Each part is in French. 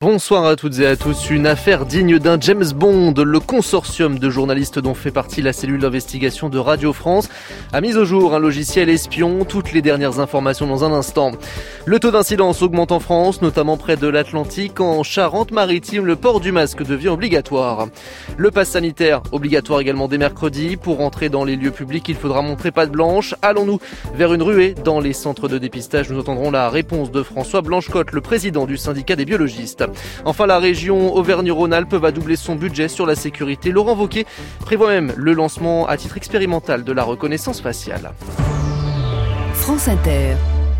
Bonsoir à toutes et à tous. Une affaire digne d'un James Bond. Le consortium de journalistes dont fait partie la cellule d'investigation de Radio France a mis au jour un logiciel espion. Toutes les dernières informations dans un instant. Le taux d'incidence augmente en France, notamment près de l'Atlantique. En Charente-Maritime, le port du masque devient obligatoire. Le pass sanitaire obligatoire également dès mercredi. Pour entrer dans les lieux publics, il faudra montrer patte blanche. Allons-nous vers une ruée dans les centres de dépistage? Nous entendrons la réponse de François Blanchecotte, le président du syndicat des biologistes. Enfin, la région Auvergne-Rhône-Alpes va doubler son budget sur la sécurité. Laurent Wauquiez prévoit même le lancement à titre expérimental de la reconnaissance faciale. France Inter.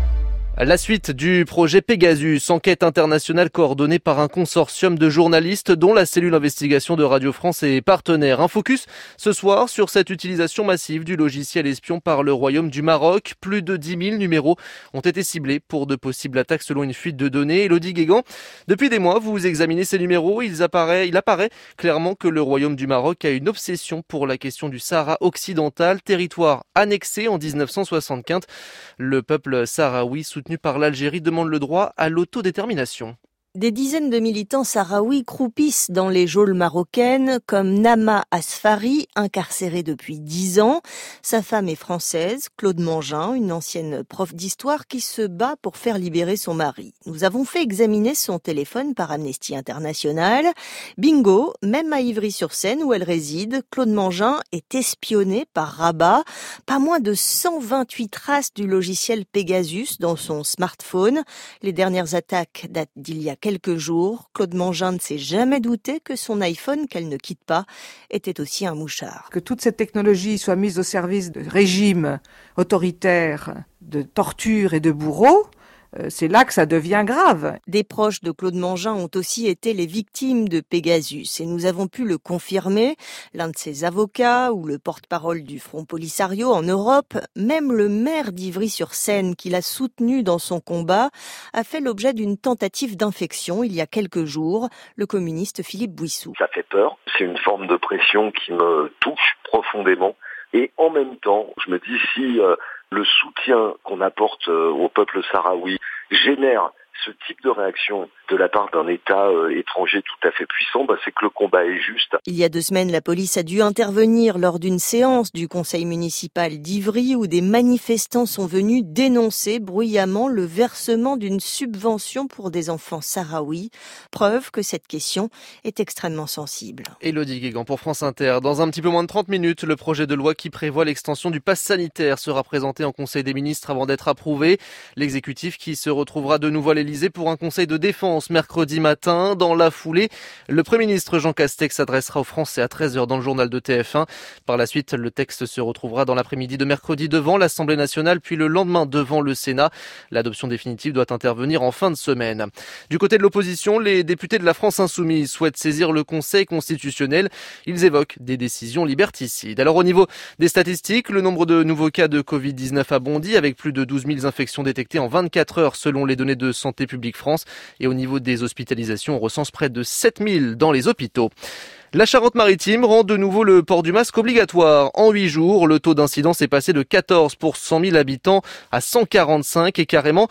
La suite du projet Pegasus, enquête internationale coordonnée par un consortium de journalistes dont la cellule d'investigation de Radio France est partenaire. Un focus ce soir sur cette utilisation massive du logiciel espion par le Royaume du Maroc. Plus de 10 000 numéros ont été ciblés pour de possibles attaques selon une fuite de données. Élodie Guégan, depuis des mois, vous examinez ces numéros. Il apparaît clairement que le Royaume du Maroc a une obsession pour la question du Sahara occidental, territoire annexé en 1975. Le peuple sahraoui soutenu par l'Algérie demande le droit à l'autodétermination. Des dizaines de militants sahraouis croupissent dans les geôles marocaines, comme Nama Asfari, incarcéré depuis 10 ans. Sa femme est française, Claude Mangin, une ancienne prof d'histoire qui se bat pour faire libérer son mari. Nous avons fait examiner son téléphone par Amnesty International. Bingo, même à Ivry-sur-Seine où elle réside, Claude Mangin est espionné par Rabat. Pas moins de 128 traces du logiciel Pegasus dans son smartphone. Les dernières attaques datent d'il y a quelques jours. Claude Mangin ne s'est jamais douté que son iPhone, qu'elle ne quitte pas, était aussi un mouchard. Que toute cette technologie soit mise au service de régimes autoritaires, de torture et de bourreaux, c'est là que ça devient grave. Des proches de Claude Mangin ont aussi été les victimes de Pegasus et nous avons pu le confirmer. L'un de ses avocats ou le porte-parole du Front Polisario en Europe, même le maire d'Ivry-sur-Seine qui l'a soutenu dans son combat, a fait l'objet d'une tentative d'infection il y a quelques jours, le communiste Philippe Bouissou. Ça fait peur, c'est une forme de pression qui me touche profondément et en même temps, je me dis si le soutien qu'on apporte au peuple sahraoui génère ce type de réaction de la part d'un État étranger tout à fait puissant, c'est que le combat est juste. Il y a 2 semaines, la police a dû intervenir lors d'une séance du conseil municipal d'Ivry où des manifestants sont venus dénoncer bruyamment le versement d'une subvention pour des enfants sahraouis. Preuve que cette question est extrêmement sensible. Élodie Guégan pour France Inter. Dans un petit peu moins de 30 minutes, le projet de loi qui prévoit l'extension du pass sanitaire sera présenté en Conseil des ministres avant d'être approuvé. L'exécutif qui se retrouvera de nouveau à l'Élysée pour un conseil de défense mercredi matin. Dans la foulée, le Premier ministre Jean Castex s'adressera aux Français à 13h dans le journal de TF1. Par la suite, le texte se retrouvera dans l'après-midi de mercredi devant l'Assemblée nationale, puis le lendemain devant le Sénat. L'adoption définitive doit intervenir en fin de semaine. Du côté de l'opposition, les députés de la France Insoumise souhaitent saisir le Conseil constitutionnel. Ils évoquent des décisions liberticides. Alors au niveau des statistiques, le nombre de nouveaux cas de Covid-19 a bondi avec plus de 12 000 infections détectées en 24 heures selon les données de Santé publique France. Et au niveau des hospitalisations, on recense près de 7 000 dans les hôpitaux. La Charente-Maritime rend de nouveau le port du masque obligatoire. En 8 jours, le taux d'incidence est passé de 14 pour 100 000 habitants à 145 et carrément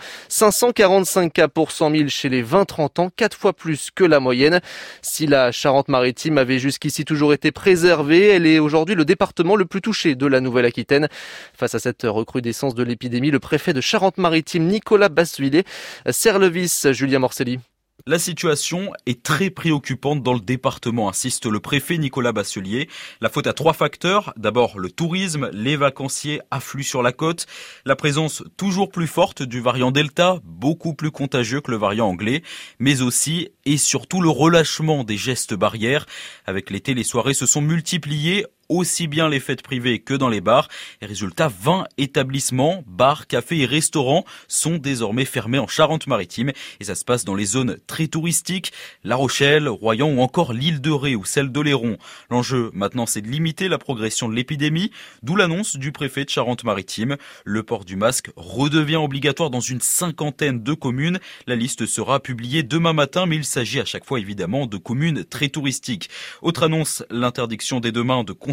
545 cas pour 100 000 chez les 20-30 ans, 4 fois plus que la moyenne. Si la Charente-Maritime avait jusqu'ici toujours été préservée, elle est aujourd'hui le département le plus touché de la Nouvelle-Aquitaine. Face à cette recrudescence de l'épidémie, le préfet de Charente-Maritime, Nicolas Bassuillet, serre le vis. Julien Morcelli. La situation est très préoccupante dans le département, insiste le préfet Nicolas Basselier. La faute à 3 facteurs. D'abord, le tourisme, les vacanciers affluent sur la côte. La présence toujours plus forte du variant Delta, beaucoup plus contagieux que le variant anglais. Mais aussi et surtout le relâchement des gestes barrières. Avec l'été, les soirées se sont multipliées, aussi bien les fêtes privées que dans les bars. Et résultat, 20 établissements, bars, cafés et restaurants sont désormais fermés en Charente-Maritime. Et ça se passe dans les zones très touristiques, La Rochelle, Royan ou encore l'île de Ré ou celle d'Oléron. L'enjeu maintenant, c'est de limiter la progression de l'épidémie, d'où l'annonce du préfet de Charente-Maritime. Le port du masque redevient obligatoire dans une 50aine de communes. La liste sera publiée demain matin, mais il s'agit à chaque fois évidemment de communes très touristiques. Autre annonce, l'interdiction dès demain de consommer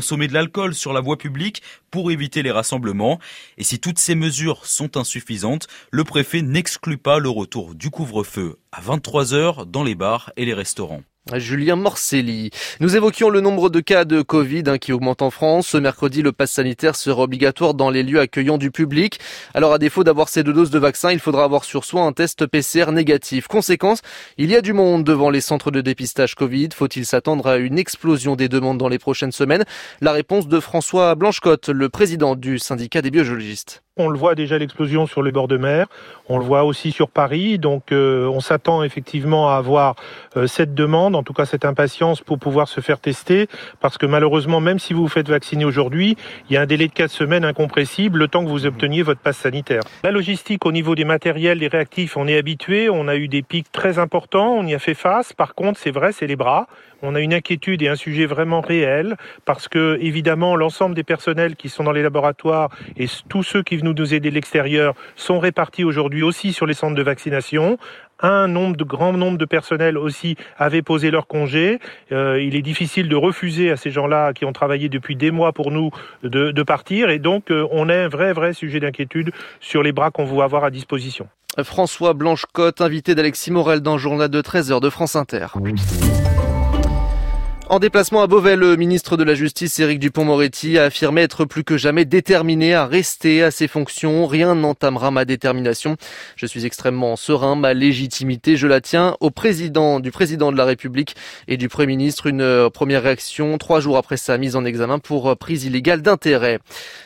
consommer de l'alcool sur la voie publique pour éviter les rassemblements. Et si toutes ces mesures sont insuffisantes, le préfet n'exclut pas le retour du couvre-feu à 23h dans les bars et les restaurants. Julien Morcelli. Nous évoquions le nombre de cas de Covid qui augmente en France. Ce mercredi, le pass sanitaire sera obligatoire dans les lieux accueillant du public. Alors, à défaut d'avoir ces 2 doses de vaccin, il faudra avoir sur soi un test PCR négatif. Conséquence, il y a du monde devant les centres de dépistage Covid. Faut-il s'attendre à une explosion des demandes dans les prochaines semaines? La réponse de François Blanchecotte, le président du syndicat des biologistes. On le voit déjà l'explosion sur les bords de mer, on le voit aussi sur Paris, donc on s'attend effectivement à avoir cette demande, en tout cas cette impatience pour pouvoir se faire tester, parce que malheureusement, même si vous vous faites vacciner aujourd'hui, il y a un délai de 4 semaines incompressible, le temps que vous obteniez votre passe sanitaire. La logistique au niveau des matériels, des réactifs, on est habitué, on a eu des pics très importants, on y a fait face, par contre c'est vrai, c'est les bras. On a une inquiétude et un sujet vraiment réel parce que, évidemment, l'ensemble des personnels qui sont dans les laboratoires et tous ceux qui venaient nous aider de l'extérieur sont répartis aujourd'hui aussi sur les centres de vaccination. Grand nombre de personnels aussi avaient posé leur congé. Il est difficile de refuser à ces gens-là qui ont travaillé depuis des mois pour nous de partir. Et donc, on a un vrai sujet d'inquiétude sur les bras qu'on va avoir à disposition. François Blanchecotte, invité d'Alexis Morel dans le journal de 13h de France Inter. En déplacement à Beauvais, le ministre de la Justice, Éric Dupond-Moretti, a affirmé être plus que jamais déterminé à rester à ses fonctions. Rien n'entamera ma détermination. Je suis extrêmement serein. Ma légitimité, je la tiens du président de la République et du Premier ministre. Une première réaction 3 jours après sa mise en examen pour prise illégale d'intérêt.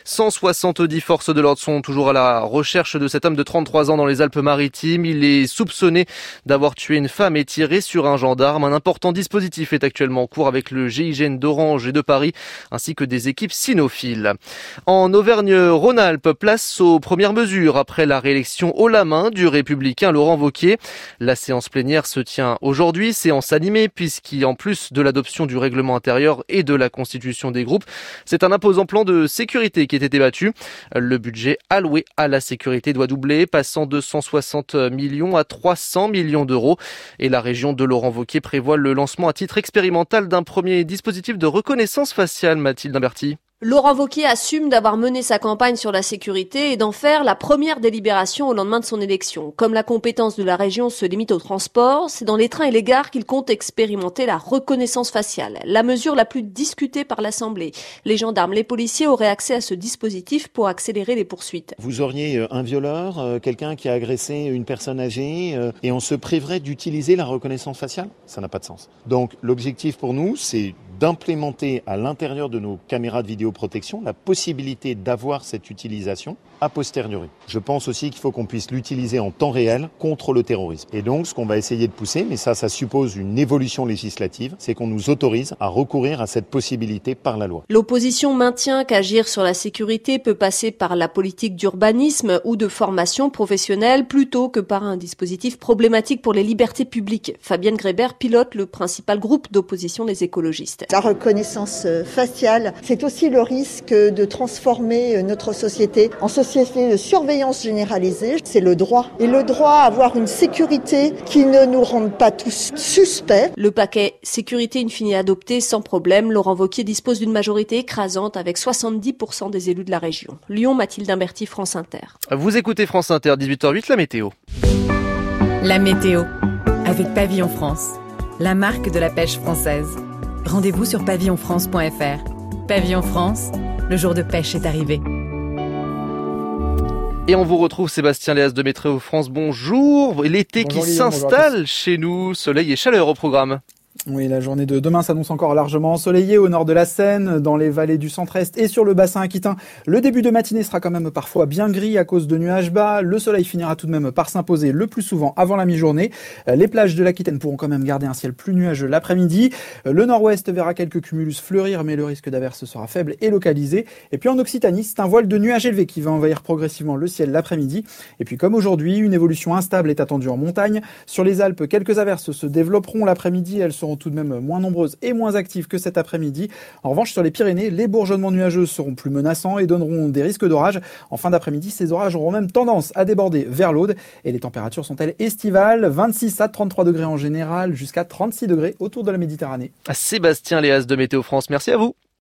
170 forces de l'ordre sont toujours à la recherche de cet homme de 33 ans dans les Alpes-Maritimes. Il est soupçonné d'avoir tué une femme et tiré sur un gendarme. Un important dispositif est actuellement en cours avec le GIGN d'Orange et de Paris, ainsi que des équipes cynophiles. En Auvergne-Rhône-Alpes, place aux premières mesures après la réélection haut la main du républicain Laurent Wauquiez. La séance plénière se tient aujourd'hui, séance animée, puisqu'en plus de l'adoption du règlement intérieur et de la constitution des groupes, c'est un imposant plan de sécurité qui a été débattu. Le budget alloué à la sécurité doit doubler, passant de 160 millions à 300 millions d'euros. Et la région de Laurent Wauquiez prévoit le lancement à titre expérimental d'un premier dispositif de reconnaissance faciale, Mathilde Imberti. Laurent Wauquiez assume d'avoir mené sa campagne sur la sécurité et d'en faire la première délibération au lendemain de son élection. Comme la compétence de la région se limite au transport, c'est dans les trains et les gares qu'il compte expérimenter la reconnaissance faciale, la mesure la plus discutée par l'Assemblée. Les gendarmes, les policiers auraient accès à ce dispositif pour accélérer les poursuites. Vous auriez un violeur, quelqu'un qui a agressé une personne âgée et on se priverait d'utiliser la reconnaissance faciale ? Ça n'a pas de sens. Donc l'objectif pour nous, c'est d'implémenter à l'intérieur de nos caméras de vidéoprotection la possibilité d'avoir cette utilisation a posteriori. Je pense aussi qu'il faut qu'on puisse l'utiliser en temps réel contre le terrorisme. Et donc, ce qu'on va essayer de pousser, mais ça suppose une évolution législative, c'est qu'on nous autorise à recourir à cette possibilité par la loi. L'opposition maintient qu'agir sur la sécurité peut passer par la politique d'urbanisme ou de formation professionnelle plutôt que par un dispositif problématique pour les libertés publiques. Fabienne Grébert pilote le principal groupe d'opposition des écologistes. La reconnaissance faciale, c'est aussi le risque de transformer notre société en société de surveillance généralisée. C'est le droit. Et le droit à avoir une sécurité qui ne nous rende pas tous suspects. Le paquet sécurité in fine adopté sans problème. Laurent Wauquiez dispose d'une majorité écrasante avec 70% des élus de la région. Lyon, Mathilde Imberti, France Inter. Vous écoutez France Inter, 18h08, la météo. La météo, avec Pavillon France, la marque de la pêche française. Rendez-vous sur pavillonfrance.fr. Pavillon France, le jour de pêche est arrivé. Et on vous retrouve Sébastien Léas de Météo France. Bonjour. L'été qui s'installe chez nous. Soleil et chaleur au programme. Oui, la journée de demain s'annonce encore largement ensoleillée au nord de la Seine, dans les vallées du centre-est et sur le bassin aquitain. Le début de matinée sera quand même parfois bien gris à cause de nuages bas. Le soleil finira tout de même par s'imposer le plus souvent avant la mi-journée. Les plages de l'Aquitaine pourront quand même garder un ciel plus nuageux l'après-midi. Le nord-ouest verra quelques cumulus fleurir, mais le risque d'averse sera faible et localisé. Et puis en Occitanie, c'est un voile de nuages élevé qui va envahir progressivement le ciel l'après-midi. Et puis comme aujourd'hui, une évolution instable est attendue en montagne. Sur les Alpes, quelques averses se développeront l'après-midi. Elles seront tout de même moins nombreuses et moins actives que cet après-midi. En revanche, sur les Pyrénées, les bourgeonnements nuageux seront plus menaçants et donneront des risques d'orage. En fin d'après-midi, ces orages auront même tendance à déborder vers l'Aude. Et les températures sont-elles estivales ? 26 à 33 degrés en général, jusqu'à 36 degrés autour de la Méditerranée. Sébastien Léas de Météo France, merci à vous.